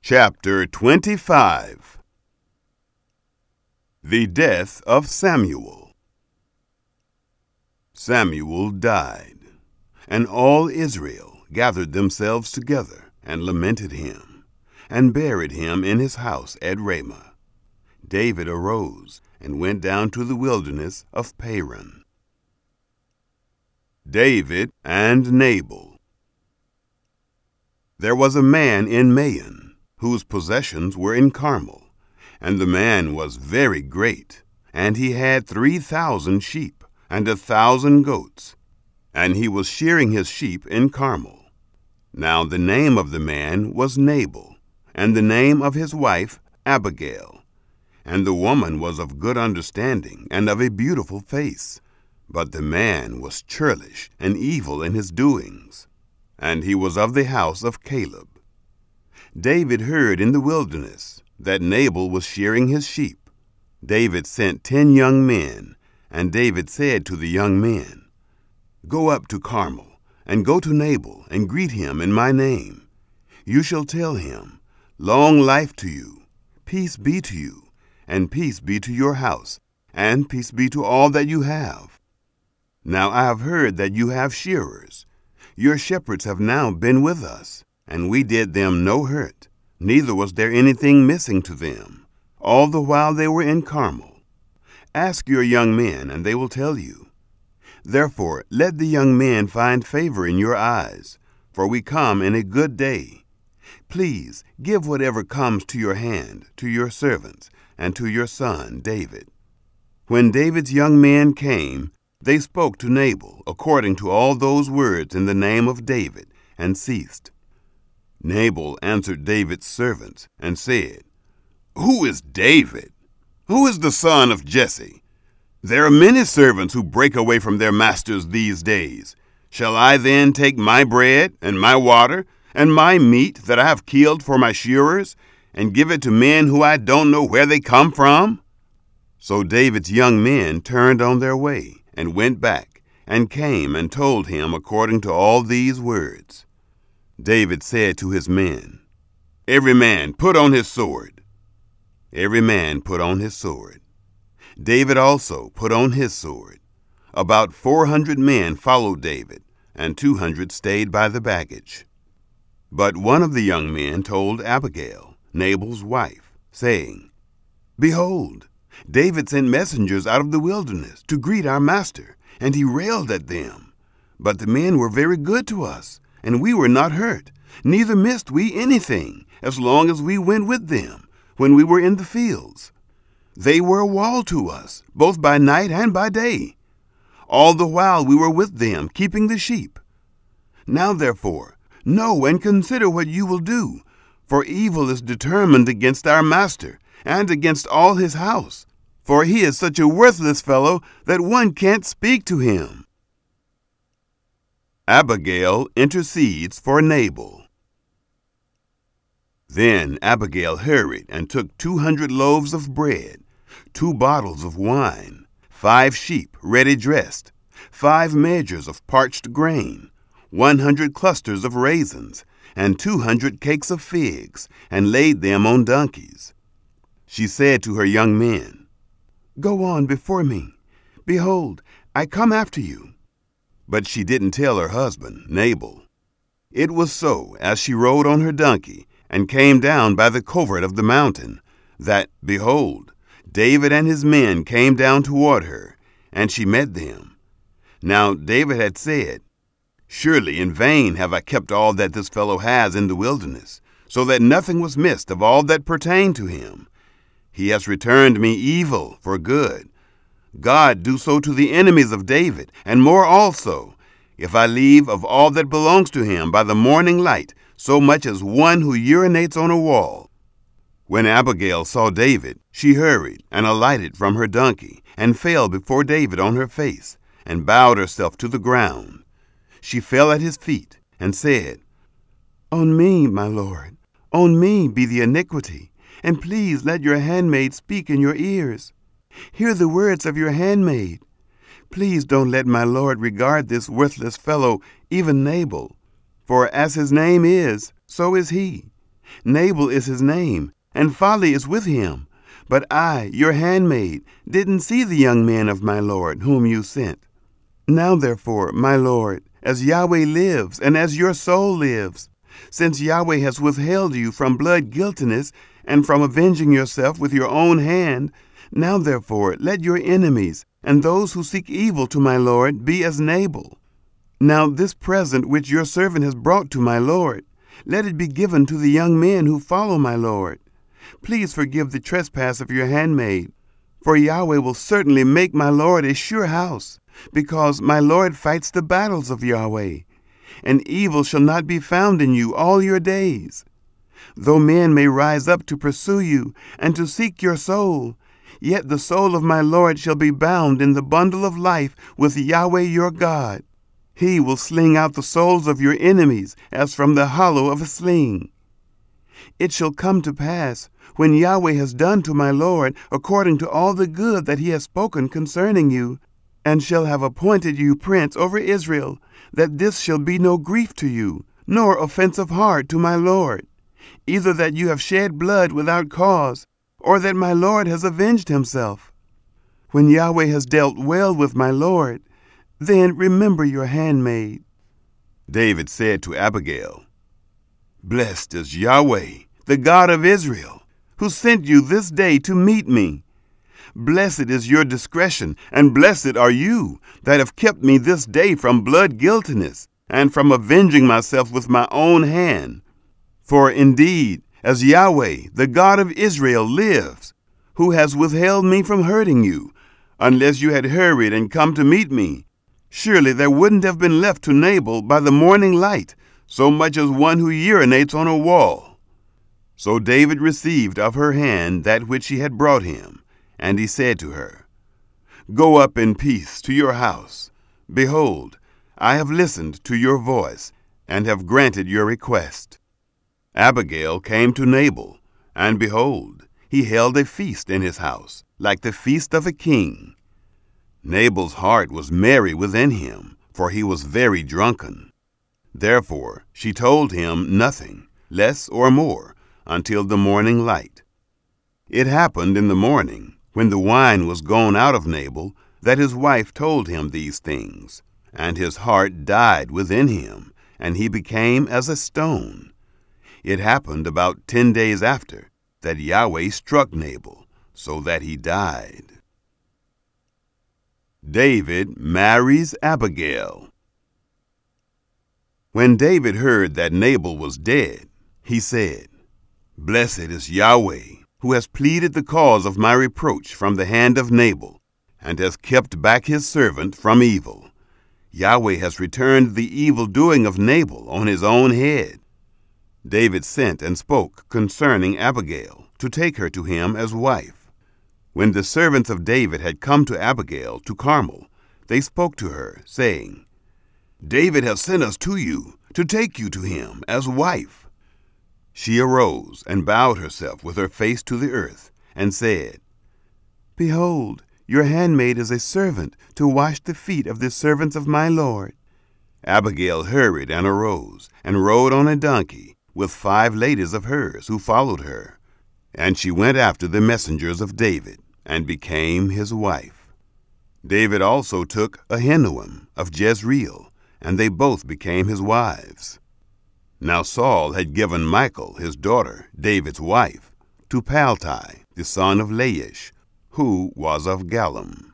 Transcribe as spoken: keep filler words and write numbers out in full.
Chapter twenty-five. The Death of Samuel. Samuel died, and all Israel gathered themselves together and lamented him, and buried him in his house at Ramah. David arose and went down to the wilderness of Paran. David and Nabal. There was a man in Maon, whose possessions were in Carmel, and the man was very great, and he had three thousand sheep, and a thousand goats, and he was shearing his sheep in Carmel. Now the name of the man was Nabal, and the name of his wife Abigail. And the woman was of good understanding, and of a beautiful face. But the man was churlish and evil in his doings, and he was of the house of Caleb. David heard in the wilderness that Nabal was shearing his sheep. David sent ten young men, and David said to the young men, "Go up to Carmel, and go to Nabal, and greet him in my name. You shall tell him, 'Long life to you, peace be to you, and peace be to your house, and peace be to all that you have. Now I have heard that you have shearers. Your shepherds have now been with us, and we did them no hurt, neither was there anything missing to them, all the while they were in Carmel. Ask your young men, and they will tell you. Therefore let the young men find favor in your eyes, for we come in a good day. Please give whatever comes to your hand to your servants and to your son David." When David's young men came, they spoke to Nabal according to all those words in the name of David, and ceased. Nabal answered David's servants and said, "Who is David? Who is the son of Jesse? There are many servants who break away from their masters these days. Shall I then take my bread and my water and my meat that I have killed for my shearers and give it to men who I don't know where they come from?" So David's young men turned on their way and went back, and came and told him according to all these words. David said to his men, "Every man put on his sword." Every man put on his sword. David also put on his sword. About four hundred men followed David, and two hundred stayed by the baggage. But one of the young men told Abigail, Nabal's wife, saying, "Behold, David sent messengers out of the wilderness to greet our master, and he railed at them. But the men were very good to us, and we were not hurt, neither missed we anything, as long as we went with them, when we were in the fields. They were a wall to us, both by night and by day, all the while we were with them, keeping the sheep. Now therefore, know and consider what you will do, for evil is determined against our master, and against all his house, for he is such a worthless fellow that one can't speak to him." Abigail intercedes for Nabal. Then Abigail hurried and took two hundred loaves of bread, two bottles of wine, five sheep ready dressed, five measures of parched grain, one hundred clusters of raisins, and two hundred cakes of figs, and laid them on donkeys. She said to her young men, "Go on before me. Behold, I come after you." But she didn't tell her husband, Nabal. It was so, as she rode on her donkey, and came down by the covert of the mountain, that, behold, David and his men came down toward her, and she met them. Now David had said, "Surely in vain have I kept all that this fellow has in the wilderness, so that nothing was missed of all that pertained to him. He has returned me evil for good. God do so to the enemies of David, and more also, if I leave of all that belongs to him by the morning light so much as one who urinates on a wall." When Abigail saw David, she hurried and alighted from her donkey, and fell before David on her face, and bowed herself to the ground. She fell at his feet, and said, "On me, my lord, on me be the iniquity, and please let your handmaid speak in your ears. Hear the words of your handmaid. Please don't let my lord regard this worthless fellow, even Nabal, for as his name is, so is he. Nabal is his name, and folly is with him. But I, your handmaid, didn't see the young man of my lord, whom you sent. Now therefore, my lord, as Yahweh lives, and as your soul lives, since Yahweh has withheld you from blood guiltiness, and from avenging yourself with your own hand, now therefore let your enemies, and those who seek evil to my lord, be as Nabal. Now this present which your servant has brought to my lord, let it be given to the young men who follow my lord. Please forgive the trespass of your handmaid, for Yahweh will certainly make my lord a sure house, because my lord fights the battles of Yahweh, and evil shall not be found in you all your days. Though men may rise up to pursue you and to seek your soul, yet the soul of my lord shall be bound in the bundle of life with Yahweh your God. He will sling out the souls of your enemies as from the hollow of a sling. It shall come to pass, when Yahweh has done to my lord according to all the good that he has spoken concerning you, and shall have appointed you prince over Israel, that this shall be no grief to you, nor offense of heart to my lord, either that you have shed blood without cause, or that my lord has avenged himself. When Yahweh has dealt well with my lord, then remember your handmaid. David said to Abigail, Blessed is Yahweh, the God of Israel, who sent you this day to meet me. Blessed is your discretion, and blessed are you that have kept me this day from blood guiltiness, and from avenging myself with my own hand. For indeed, as Yahweh, the God of Israel, lives, who has withheld me from hurting you, unless you had hurried and come to meet me, surely there wouldn't have been left to Nabal by the morning light so much as one who urinates on a wall. So David received of her hand that which she had brought him, and he said to her, Go up in peace to your house. Behold, I have listened to your voice, and have granted your request. Abigail came to Nabal, and behold, he held a feast in his house, like the feast of a king. Nabal's heart was merry within him, for he was very drunken. Therefore she told him nothing, less or more, until the morning light. It happened in the morning, when the wine was gone out of Nabal, that his wife told him these things, and his heart died within him, and he became as a stone. It happened about ten days after, that Yahweh struck Nabal, so that he died. David marries Abigail. When David heard that Nabal was dead, he said, Blessed is Yahweh, who has pleaded the cause of my reproach from the hand of Nabal, and has kept back his servant from evil. Yahweh has returned the evil doing of Nabal on his own head. David sent and spoke concerning Abigail, to take her to him as wife. When the servants of David had come to Abigail to Carmel, they spoke to her, saying, David has sent us to you, to take you to him as wife. She arose and bowed herself with her face to the earth, and said, Behold, your handmaid is a servant to wash the feet of the servants of my lord. Abigail hurried and arose, and rode on a donkey, with five ladies of hers who followed her. And she went after the messengers of David, and became his wife. David also took Ahinoam of Jezreel, and they both became his wives. Now Saul had given Michal, his daughter, David's wife, to Paltai, the son of Laish, who was of Gallim.